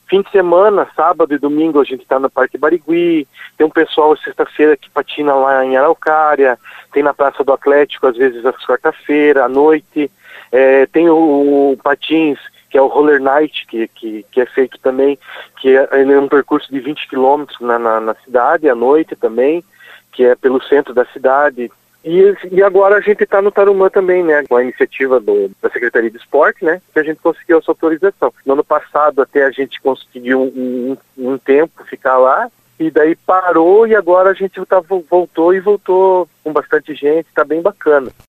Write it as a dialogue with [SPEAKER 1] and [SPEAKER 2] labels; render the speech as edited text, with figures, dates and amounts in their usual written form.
[SPEAKER 1] Fim de semana, sábado e domingo, a gente está no Parque Barigui, tem um pessoal sexta-feira que patina lá em Araucária, tem na Praça do Atlético, às vezes às quarta-feira, à noite, tem o patins, que é o Roller Night, que é feito também, ele é um percurso de 20 quilômetros na cidade, à noite também, que é pelo centro da cidade. E agora a gente está no Tarumã também, né, com a iniciativa da Secretaria de Esporte, né, que a gente conseguiu essa autorização. No ano passado até a gente conseguiu um tempo ficar lá, e daí parou e agora a gente voltou com bastante gente, está bem bacana.